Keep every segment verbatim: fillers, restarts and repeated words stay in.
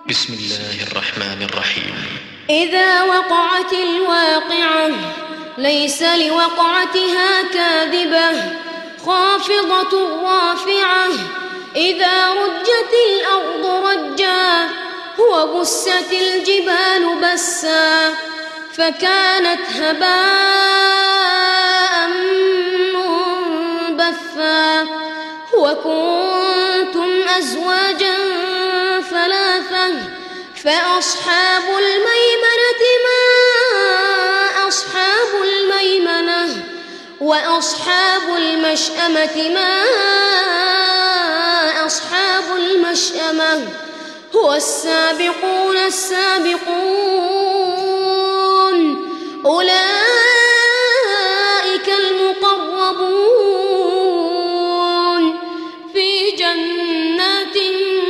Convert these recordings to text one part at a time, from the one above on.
بسم الله الرحمن الرحيم. إذا وقعت الواقعة ليس لوقعتها كاذبة خافضة رافعة إذا رجت الأرض رجا وبست الجبال بسا فكانت هباء منبثا وكنتم أزواجا ثلاثة فأصحاب الميمنة ما أصحاب الميمنة وأصحاب المشأمة ما أصحاب المشأمة والسابقون السابقون أولئك المقربون في جنات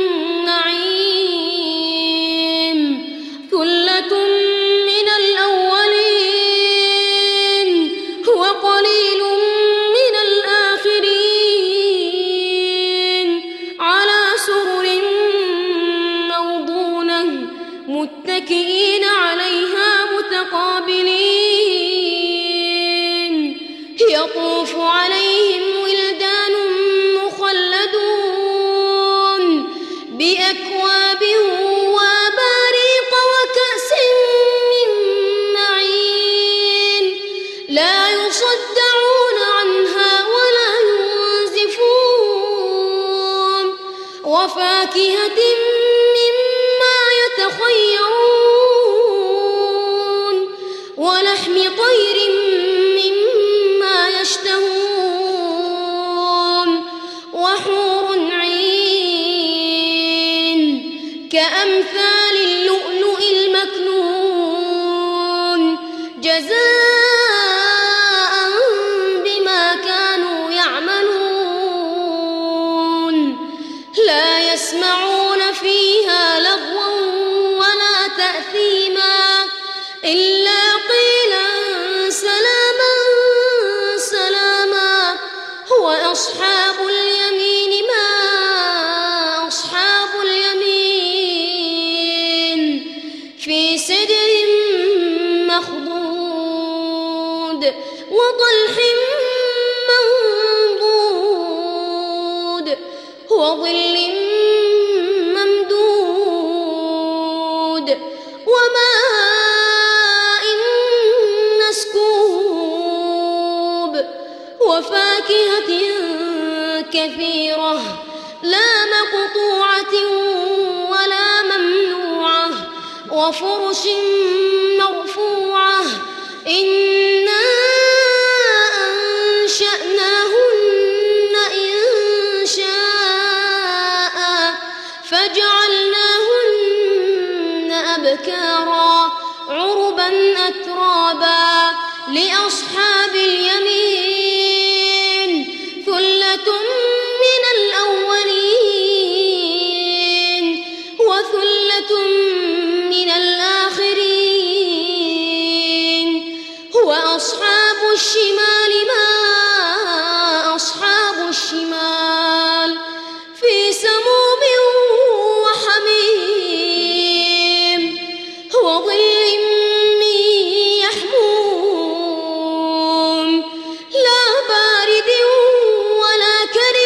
النعيم ثلة من الأولين وقليل من الآخرين على سرر موضونة متكئين عليها متقابلين يطوف عليهم ولدان مخلدون بأكواب وأباريق وكأس من معين لا يصدعون عنها ولا ينزفون وفاكهة مما يتخيرون ولحم طير مما يشتهون وحور عين كأمثال اللؤلؤ المكنون جزاء بما كانوا يعملون لا يسمعون فيها لغوا ولا تأثيما إلا قيلا سلاما سلاما وأصحاب اليمين ما أصحاب اليمين في سدر مخضود وطلح منضود وظل ممدود وماء مسكوب وفاكهة كثيرة لا مقطوعة ولا ممنوعة وفرش مرفوعة إنا أنشأناهن إنشاء فجعلناهن أبكارا عربا أترابا لأصحاب اليمين ثلة من الأولين وثلة من الآخرين وأصحاب الشمال ما أصحاب الشمال في سموم وحميم وظل من يحموم لا بارد ولا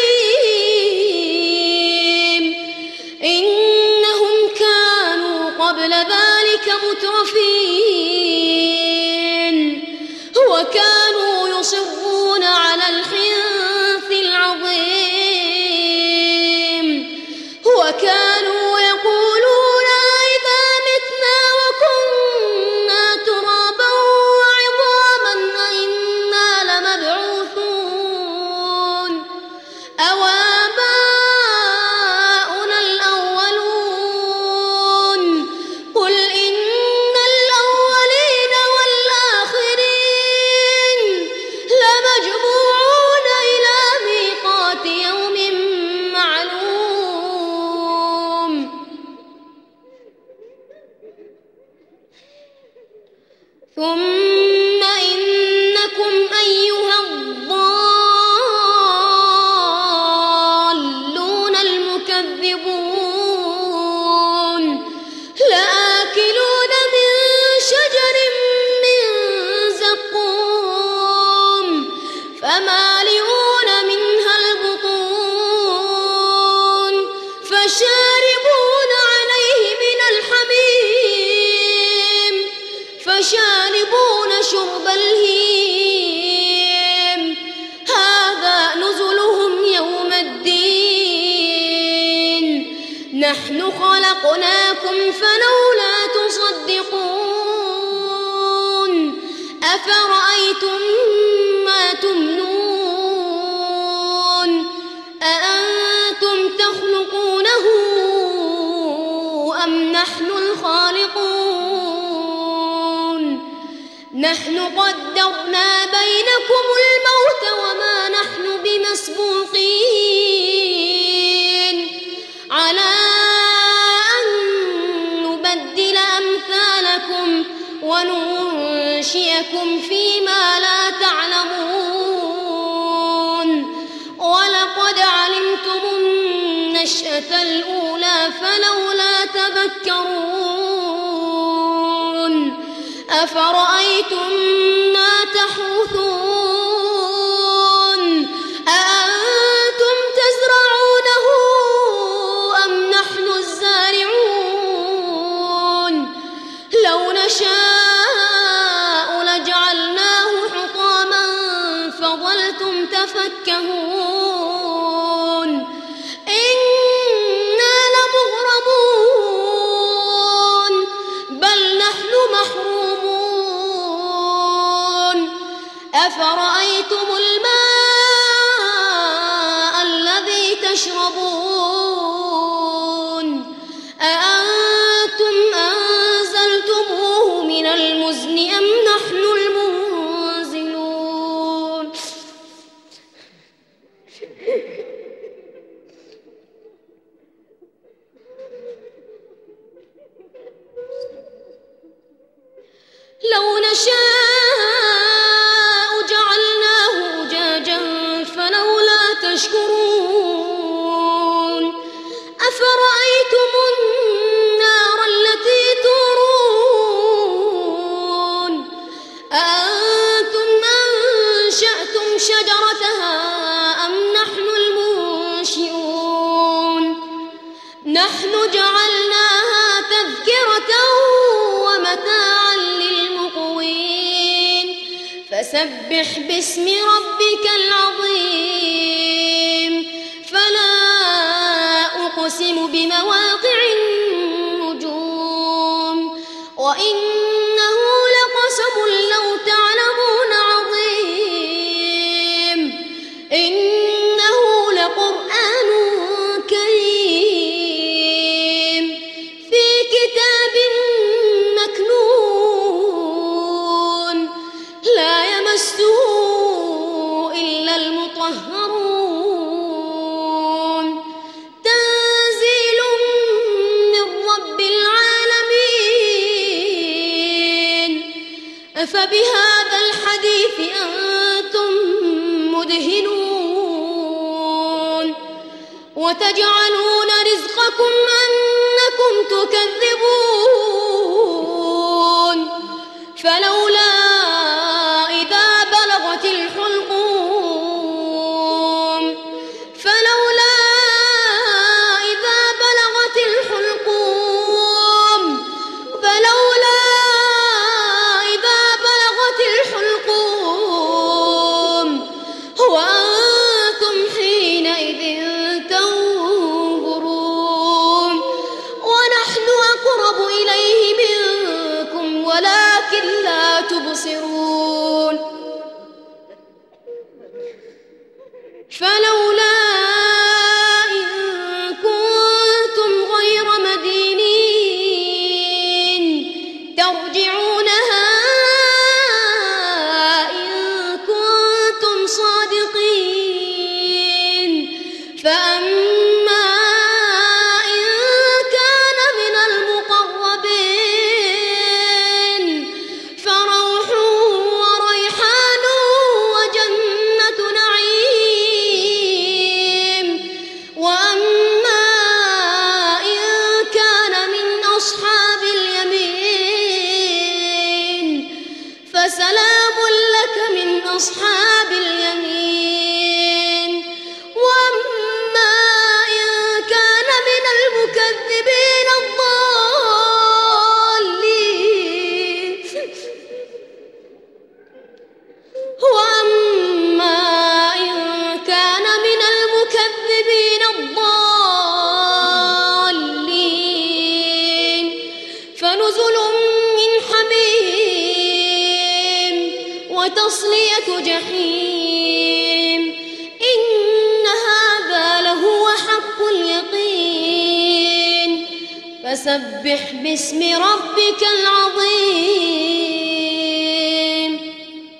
كريم إنهم كانوا قبل ذلك مترفين وكانوا يصرون على الحنث العظيم وكانوا يقولون أئذا متنا وكنا ترابا وعظاما أئنا لمبعوثون أو آباؤنا الأولون قل إن الأولين والآخرين لمجموعون إلى ميقات يوم معلوم ثم إنكم أيها الضالون المكذبون لكم فلولا تصدقون أفرأيتم ما تمنون أأنتم تخلقونه أم نحن الخالقون نحن قدرنا بينكم الموت وما نحن بمسبوقين على أن نبدل أمثالكم وننشئكم فيما لا تعلمون ولقد علمتم النشأة الأولى فلولا تذكرون أفرأيتم ما تحرثون أأنتم تزرعونه أم نحن الزارعون لو نشاء لجعلناه حطاما فظلتم تفكهون إنا لمغرمون بل نحن محرومون أفرأيتم الماء الذي تشربون أأنتم أنزلتموه من المزن أم نحن المنزلون لو نشاء جعلناه أجاجا فلولا تشكرون أفرأيتم النار التي تورون أأنتم أنشأتم شجرتها أم نحن المنشئون نحن جعلناها تذكرة ومتاعا للمقوين فسبح باسم ربك العظيم فلا أقسم بمواقع النجوم وإنه لقسم لو تعلمون عظيم إنه لقرآن كريم في كتاب مكنون لا يمسه إلا المطهرون تنزيل من رب العالمين أفبهذا الحديث أنتم مدهنون وتجعلون رزقكم أنكم تكذبون فلولا إذا بلغت الحلقوم فلولا إذا بلغت الحلقوم فلولا إذا بلغت الحلقوم وأنتم حينئذ تنظرون ونحن أقرب إليه منكم ولكن لا تبصرون فلولا إن كنتم غير مدينين ترجعونها إن كنتم صادقين فأما إن كان من المقربين فروح وريحان وجنة نعيم وأما إن كان من أصحاب اليمين فسلام لك من أصحاب اليمين وأما إن كان من المكذبين الضالين وأما إن كان من المكذبين الضالين فسبح باسم ربك العظيم.